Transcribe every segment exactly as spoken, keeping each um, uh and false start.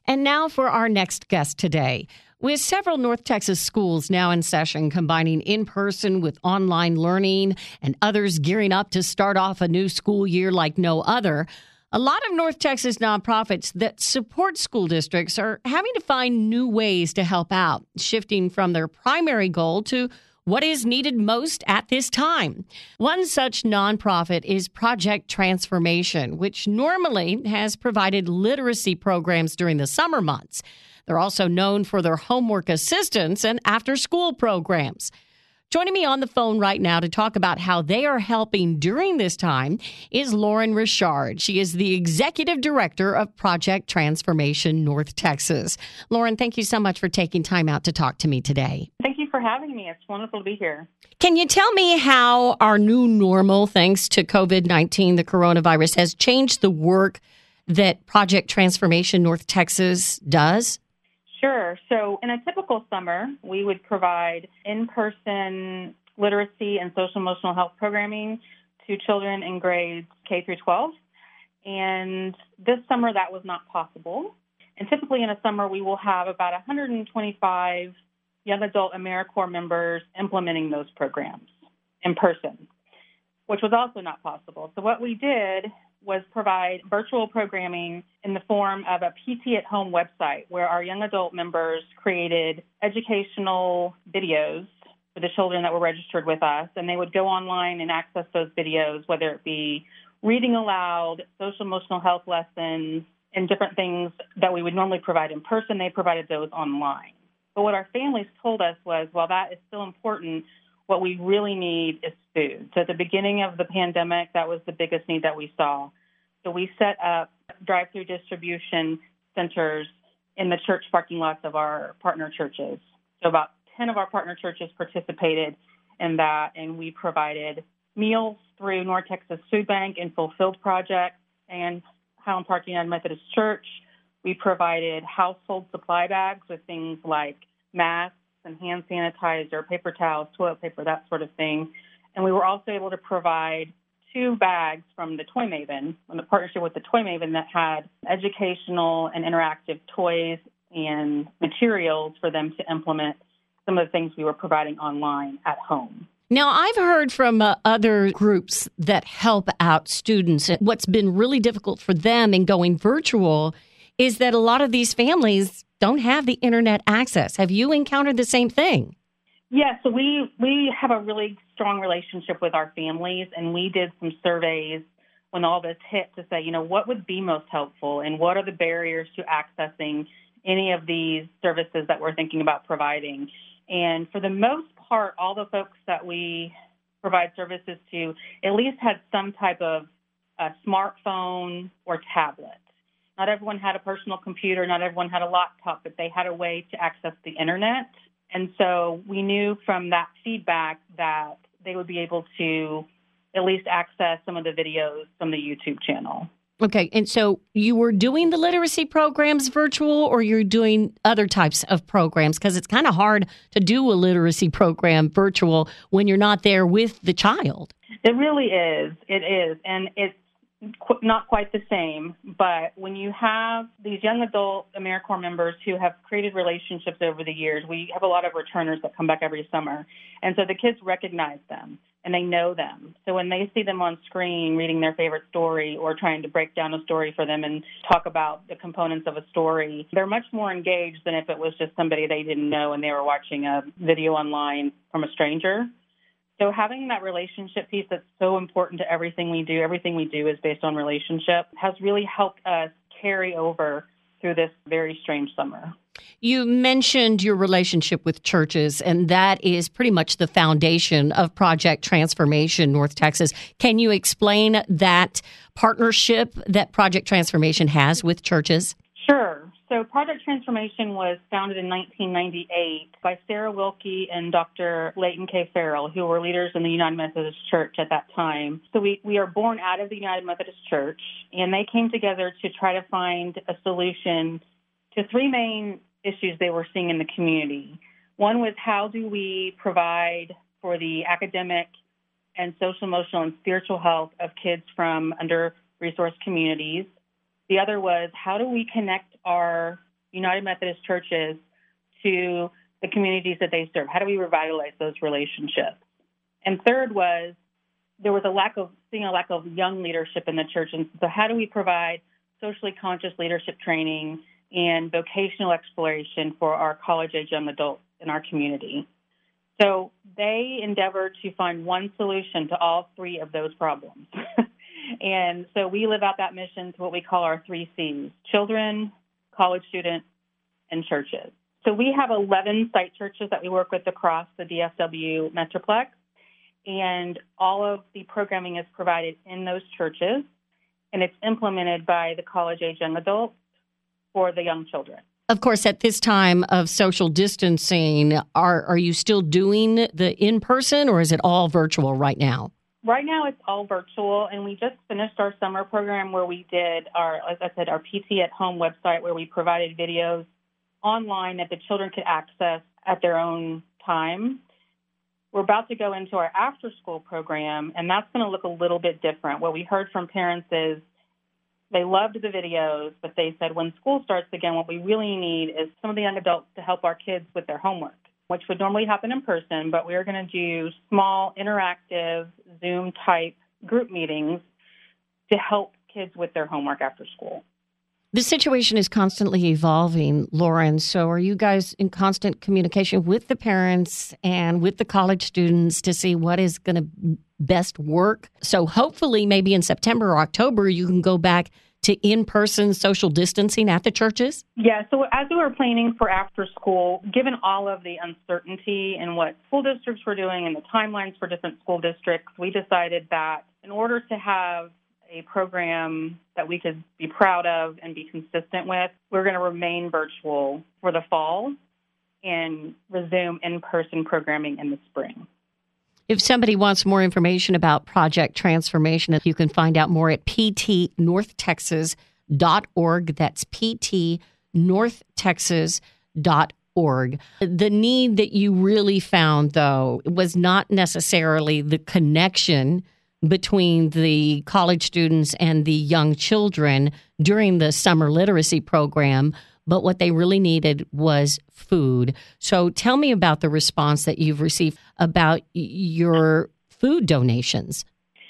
And now for our next guest today. With several North Texas schools now in session, combining in-person with online learning and others gearing up to start off a new school year like no other, a lot of North Texas nonprofits that support school districts are having to find new ways to help out, shifting from their primary goal to what is needed most at this time. One such nonprofit is Project Transformation, which normally has provided literacy programs during the summer months. They're also known for their homework assistance and after-school programs. Joining me on the phone right now to talk about how they are helping during this time is Lauren Richard. She is the Executive Director of Project Transformation North Texas. Lauren, thank you so much for taking time out to talk to me today. Thank you for having me. It's wonderful to be here. Can you tell me how our new normal, thanks to COVID nineteen, the coronavirus, has changed the work that Project Transformation North Texas does? Sure. So in a typical summer, we would provide in-person literacy and social emotional health programming to children in grades K through twelve. And this summer, that was not possible. And typically in a summer, we will have about one hundred twenty-five young adult AmeriCorps members implementing those programs in person, which was also not possible. So what we did was provide virtual programming in the form of a P T at Home website where our young adult members created educational videos for the children that were registered with us, and they would go online and access those videos, whether it be reading aloud, social emotional health lessons, and different things that we would normally provide in person. They provided those online. But what our families told us was, while that is still important, what we really need is food. So at the beginning of the pandemic, that was the biggest need that we saw. So we set up drive-through distribution centers in the church parking lots of our partner churches. So about ten of our partner churches participated in that, and we provided meals through North Texas Food Bank and Fulfilled Project and Highland Park United Methodist Church. We provided household supply bags with things like masks and hand sanitizer, paper towels, toilet paper, that sort of thing. And we were also able to provide two bags from the Toy Maven, from the partnership with the Toy Maven, that had educational and interactive toys and materials for them to implement some of the things we were providing online at home. Now, I've heard from uh, other groups that help out students. What's been really difficult for them in going virtual is that a lot of these families don't have the internet access. Have you encountered the same thing? Yeah, so we, we have a really strong relationship with our families, and we did some surveys when all this hit to say, you know, what would be most helpful and what are the barriers to accessing any of these services that we're thinking about providing. And for the most part, all the folks that we provide services to at least had some type of a smartphone or tablet. Not everyone had a personal computer, not everyone had a laptop, but they had a way to access the internet. And so we knew from that feedback that they would be able to at least access some of the videos from the YouTube channel. Okay, and so you were doing the literacy programs virtual, or you're doing other types of programs? Because it's kind of hard to do a literacy program virtual when you're not there with the child. It really is. It is. And it's not quite the same, but when you have these young adult AmeriCorps members who have created relationships over the years, we have a lot of returners that come back every summer. And so the kids recognize them and they know them. So when they see them on screen reading their favorite story or trying to break down a story for them and talk about the components of a story, they're much more engaged than if it was just somebody they didn't know and they were watching a video online from a stranger. So having that relationship piece that's so important to everything we do, everything we do is based on relationship, has really helped us carry over through this very strange summer. You mentioned your relationship with churches, and that is pretty much the foundation of Project Transformation North Texas. Can you explain that partnership that Project Transformation has with churches? Sure. So Project Transformation was founded in nineteen ninety-eight by Sarah Wilkie and Doctor Leighton K. Farrell, who were leaders in the United Methodist Church at that time. So we, we are born out of the United Methodist Church, and they came together to try to find a solution to three main issues they were seeing in the community. One was, how do we provide for the academic and social, emotional, and spiritual health of kids from under-resourced communities? The other was, how do we connect our United Methodist churches to the communities that they serve? How do we revitalize those relationships? And third was there was a lack of seeing a lack of young leadership in the church. And so how do we provide socially conscious leadership training and vocational exploration for our college-age young adults in our community? So they endeavored to find one solution to all three of those problems. And so we live out that mission to what we call our three C's: children, college students, and churches. So we have eleven site churches that we work with across the D F W Metroplex, and all of the programming is provided in those churches, and it's implemented by the college-age young adults for the young children. Of course, at this time of social distancing, are are you still doing the in-person, or is it all virtual right now? Right now, it's all virtual, and we just finished our summer program where we did our, as I said, our P T at Home website, where we provided videos online that the children could access at their own time. We're about to go into our after-school program, and that's going to look a little bit different. What we heard from parents is they loved the videos, but they said when school starts again, what we really need is some of the young adults to help our kids with their homework, which would normally happen in person, but we're going to do small, interactive, Zoom-type group meetings to help kids with their homework after school. The situation is constantly evolving, Lauren. So are you guys in constant communication with the parents and with the college students to see what is going to best work? So hopefully maybe in September or October, you can go back to in-person social distancing at the churches? Yeah, so as we were planning for after school, given all of the uncertainty in what school districts were doing and the timelines for different school districts, we decided that in order to have a program that we could be proud of and be consistent with, we're going to remain virtual for the fall and resume in-person programming in the spring. If somebody wants more information about Project Transformation, you can find out more at p t north texas dot org. That's p t north texas dot org. The need that you really found, though, was not necessarily the connection between the college students and the young children during the summer literacy program, but what they really needed was food. So tell me about the response that you've received about your food donations.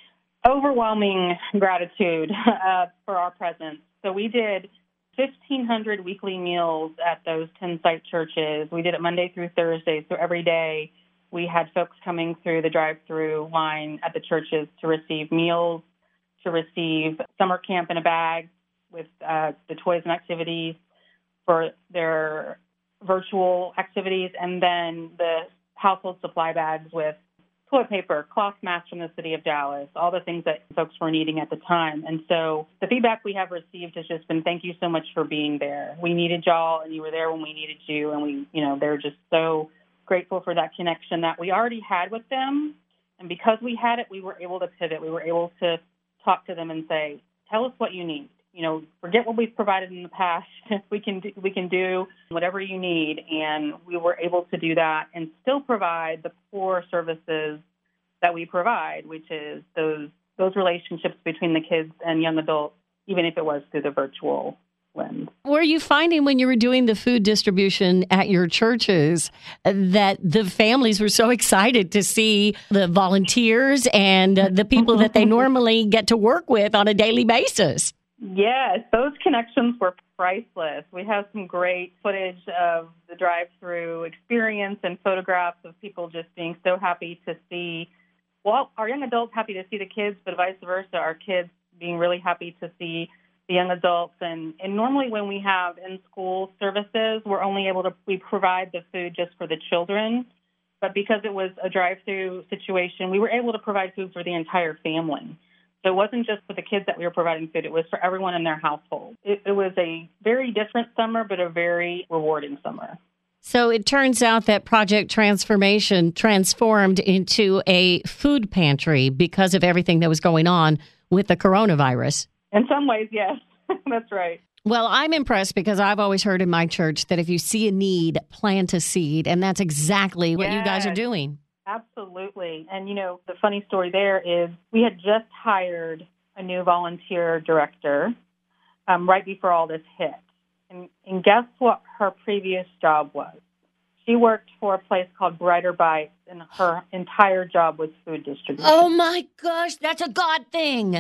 Overwhelming gratitude uh, for our presence. So we did fifteen hundred weekly meals at those ten site churches. We did it Monday through Thursday, so every day we had folks coming through the drive-through line at the churches to receive meals, to receive summer camp in a bag with uh, the toys and activities for their virtual activities, and then the household supply bags with toilet paper, cloth masks from the city of Dallas, all the things that folks were needing at the time. And so the feedback we have received has just been, thank you so much for being there. We needed y'all, and you were there when we needed you, and we, you know, they're just so grateful for that connection that we already had with them. And because we had it, we were able to pivot. We were able to talk to them and say, tell us what you need. You know, forget what we've provided in the past. we can do, we can do whatever you need. And we were able to do that and still provide the core services that we provide, which is those those relationships between the kids and young adults, even if it was through the virtual lens. Were you finding when you were doing the food distribution at your churches that the families were so excited to see the volunteers and the people that they normally get to work with on a daily basis? Yes, those connections were priceless. We have some great footage of the drive-through experience and photographs of people just being so happy to see, well, our young adults happy to see the kids, but vice versa, our kids being really happy to see the young adults. And, and normally when we have in-school services, we're only able to, we provide the food just for the children. But because it was a drive-through situation, we were able to provide food for the entire family. So it wasn't just for the kids that we were providing food, it was for everyone in their household. It, it was a very different summer, but a very rewarding summer. So it turns out that Project Transformation transformed into a food pantry because of everything that was going on with the coronavirus. In some ways, yes, that's right. Well, I'm impressed because I've always heard in my church that if you see a need, plant a seed. And that's exactly what yes. you guys are doing. Absolutely. And, you know, the funny story there is we had just hired a new volunteer director um, right before all this hit. And, and guess what her previous job was? She worked for a place called Brighter Bites, and her entire job was food distribution. Oh, my gosh, that's a God thing.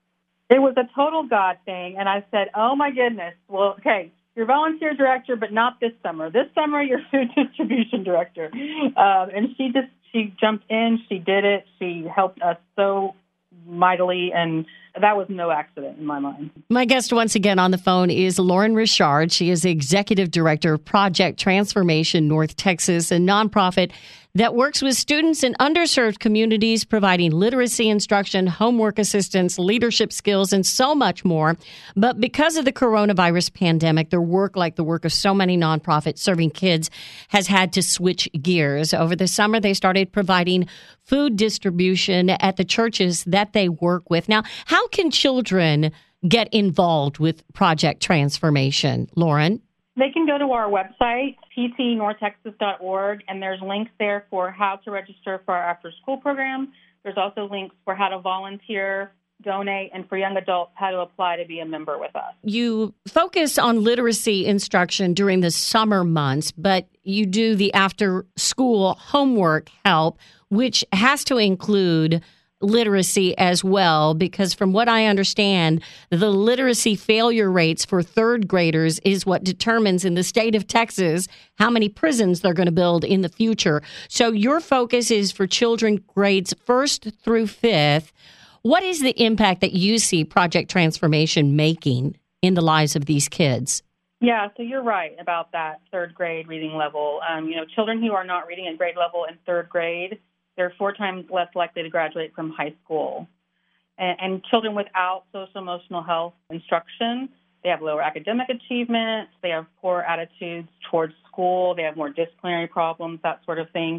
It was a total God thing, and I said, oh, my goodness. Well, okay, you're volunteer director, but not this summer. This summer, you're food distribution director. Um, and she just, she jumped in, she did it, she helped us so mightily, and that was no accident in my mind. My guest once again on the phone is Lauren Richard. She is Executive Director of Project Transformation North Texas, a nonprofit that works with students in underserved communities, providing literacy instruction, homework assistance, leadership skills, and so much more. But because of the coronavirus pandemic, their work, like the work of so many nonprofits serving kids, has had to switch gears. Over the summer, they started providing food distribution at the churches that they work with. Now, how can children get involved with Project Transformation, Lauren? They can go to our website, p t north texas dot org, and there's links there for how to register for our after-school program. There's also links for how to volunteer, donate, and for young adults, how to apply to be a member with us. You focus on literacy instruction during the summer months, but you do the after-school homework help, which has to include literacy as well, because from what I understand, the literacy failure rates for third graders is what determines in the state of Texas how many prisons they're going to build in the future. So your focus is for children grades first through fifth. What is the impact that you see Project Transformation making in the lives of these kids? Yeah, so you're right about that third grade reading level. Um, you know, children who are not reading at grade level in third grade, they're four times less likely to graduate from high school. And, and children without social emotional health instruction, they have lower academic achievement, they have poor attitudes towards school, they have more disciplinary problems, that sort of thing.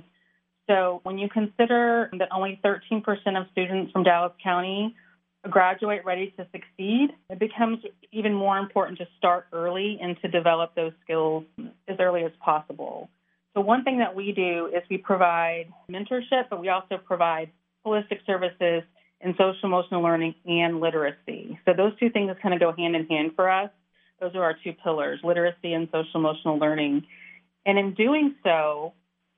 So when you consider that only thirteen percent of students from Dallas County graduate ready to succeed, it becomes even more important to start early and to develop those skills as early as possible. So one thing that we do is we provide mentorship, but we also provide holistic services in social emotional learning and literacy. So those two things kind of go hand in hand for us. Those are our two pillars, literacy and social emotional learning. And in doing so,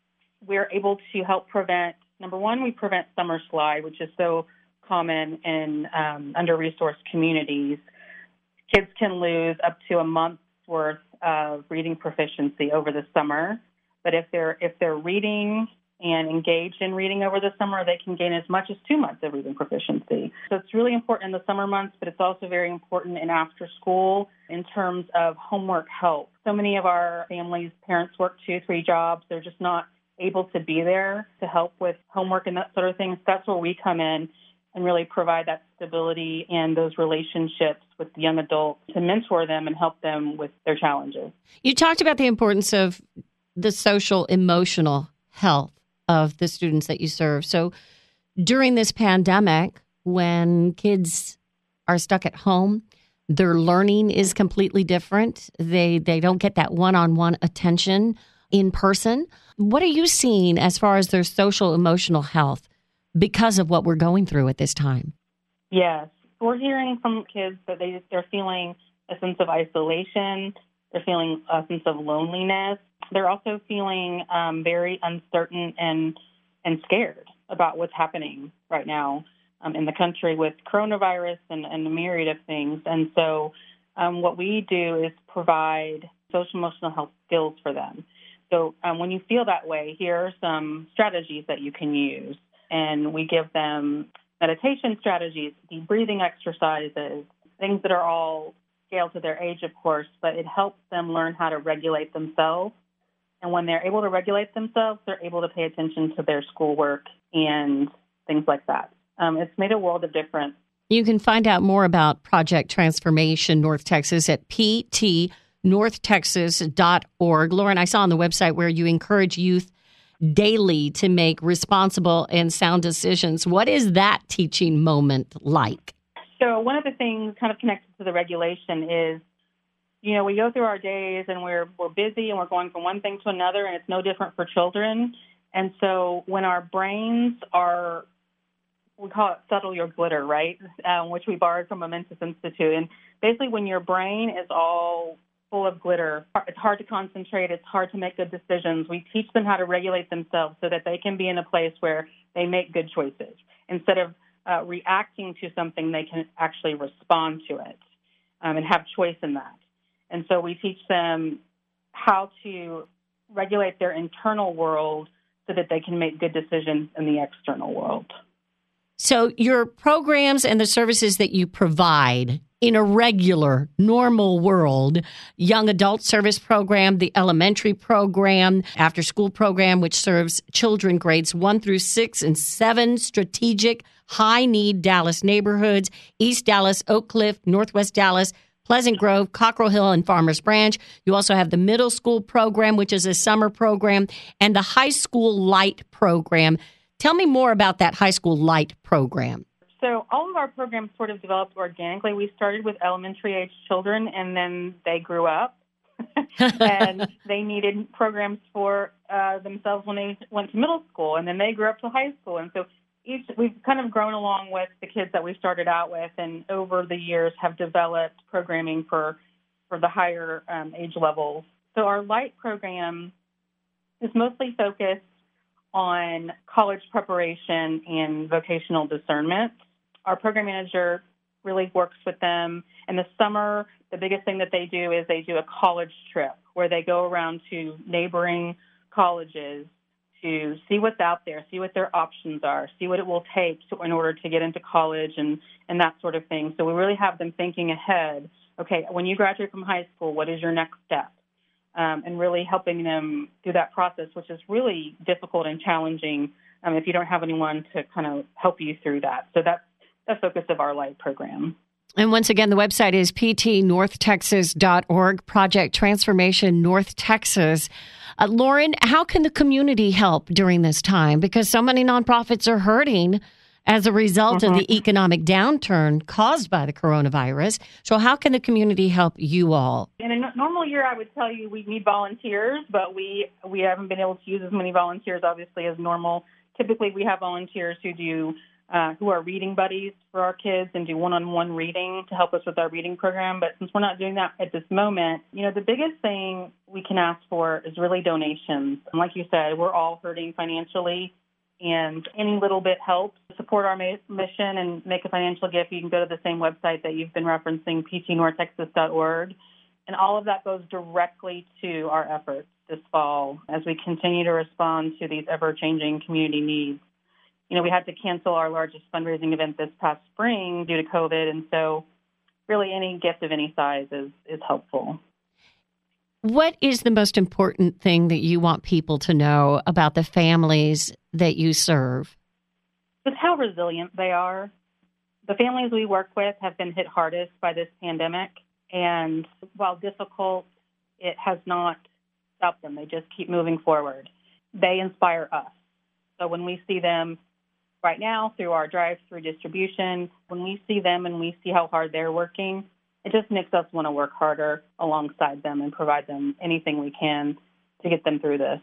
we're able to help prevent, number one, we prevent summer slide, which is so common in um, under-resourced communities. Kids can lose up to a month's worth of reading proficiency over the summer. But if they're if they're reading and engaged in reading over the summer, they can gain as much as two months of reading proficiency. So it's really important in the summer months, but it's also very important in after school in terms of homework help. So many of our families, parents work two, three jobs. They're just not able to be there to help with homework and that sort of thing. So that's where we come in and really provide that stability and those relationships with the young adults to mentor them and help them with their challenges. You talked about the importance of the social emotional health of the students that you serve. So during this pandemic, when kids are stuck at home, their learning is completely different. They they don't get that one-on-one attention in person. What are you seeing as far as their social emotional health because of what we're going through at this time? Yes. We're hearing from kids that they, they're feeling a sense of isolation. They're feeling a sense of loneliness. They're also feeling um, very uncertain and and scared about what's happening right now um, in the country with coronavirus and, and a myriad of things. And so um, what we do is provide social emotional health skills for them. So um, when you feel that way, here are some strategies that you can use. And we give them meditation strategies, deep breathing exercises, things that are all scaled to their age, of course, but it helps them learn how to regulate themselves. And when they're able to regulate themselves, they're able to pay attention to their schoolwork and things like that. Um, it's made a world of difference. You can find out more about Project Transformation North Texas at p t north texas dot org. Lauren, I saw on the website where you encourage youth daily to make responsible and sound decisions. What is that teaching moment like? So one of the things kind of connected to the regulation is, you know, we go through our days and we're we're busy and we're going from one thing to another, and it's no different for children. And so when our brains are, we call it settle your glitter, right, um, which we borrowed from Momentous Institute. And basically when your brain is all full of glitter. It's hard to concentrate. It's hard to make good decisions. We teach them how to regulate themselves so that they can be in a place where they make good choices. Instead of uh, reacting to something, they can actually respond to it um, and have choice in that. And so we teach them how to regulate their internal world so that they can make good decisions in the external world. So your programs and the services that you provide in a regular, normal world, young adult service program, the elementary program, after school program, which serves children grades one through six and seven strategic high need Dallas neighborhoods, East Dallas, Oak Cliff, Northwest Dallas, Pleasant Grove, Cockrell Hill, and Farmers Branch. You also have the middle school program, which is a summer program, and the high school light program. Tell me more about that high school light program. So all of our programs sort of developed organically. We started with elementary age children, and then they grew up, and they needed programs for uh, themselves when they went to middle school, and then they grew up to high school. And so each, we've kind of grown along with the kids that we started out with, and over the years have developed programming for, for the higher um, age levels. So our light program is mostly focused on college preparation and vocational discernment. Our program manager really works with them. In the summer, the biggest thing that they do is they do a college trip where they go around to neighboring colleges to see what's out there, see what their options are, see what it will take to, in order to get into college and, and that sort of thing. So we really have them thinking ahead. Okay, when you graduate from high school, what is your next step? Um, and really helping them through that process, which is really difficult and challenging um, if you don't have anyone to kind of help you through that. So that's the focus of our light program. And once again, the website is p t north texas dot org, Project Transformation North Texas. Uh, Lauren, how can the community help during this time? Because so many nonprofits are hurting as a result mm-hmm. of the economic downturn caused by the coronavirus. So how can the community help you all? In a normal year, I would tell you we need volunteers, but we, we haven't been able to use as many volunteers, obviously, as normal. Typically, we have volunteers who do uh, who are reading buddies for our kids and do one-on-one reading to help us with our reading program. But since we're not doing that at this moment, you know, the biggest thing we can ask for is really donations. And like you said, we're all hurting financially, and any little bit helps. To support our ma- mission and make a financial gift, you can go to the same website that you've been referencing, p t north texas dot org. And all of that goes directly to our efforts this fall as we continue to respond to these ever-changing community needs. You know, we had to cancel our largest fundraising event this past spring due to COVID, and so really any gift of any size is, is helpful. What is the most important thing that you want people to know about the families that you serve? Just how resilient they are. The families we work with have been hit hardest by this pandemic, and while difficult, it has not stopped them. They just keep moving forward. They inspire us. So when we see them right now through our drive-through distribution, when we see them and we see how hard they're working, it just makes us want to work harder alongside them and provide them anything we can to get them through this.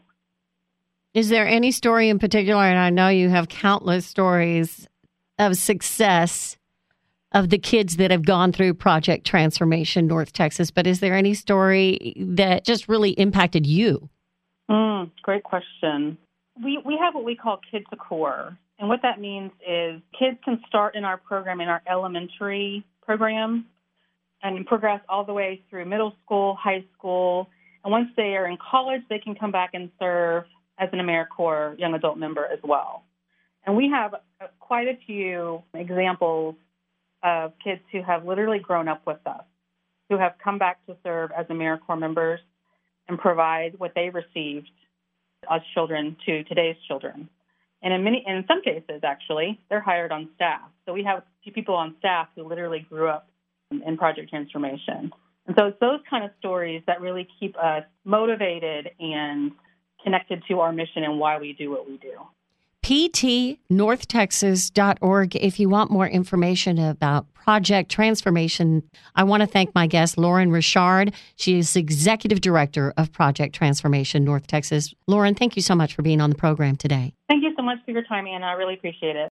Is there any story in particular, and I know you have countless stories of success of the kids that have gone through Project Transformation North Texas, but is there any story that just really impacted you? Mm, great question. We we have what we call Kids to Core, and what that means is kids can start in our program, in our elementary program, and progress all the way through middle school, high school, and once they are in college, they can come back and serve as an AmeriCorps young adult member as well. And we have quite a few examples of kids who have literally grown up with us, who have come back to serve as AmeriCorps members and provide what they received as children to today's children. And in many, in some cases, actually, they're hired on staff. So we have a few people on staff who literally grew up in Project Transformation. And so it's those kind of stories that really keep us motivated and connected to our mission and why we do what we do. p t north texas dot org if you want more information about Project Transformation. I want to thank my guest, Lauren Richard. She is Executive Director of Project Transformation North Texas. Lauren, thank you so much for being on the program today. Thank you so much for your time, Anna. I really appreciate it.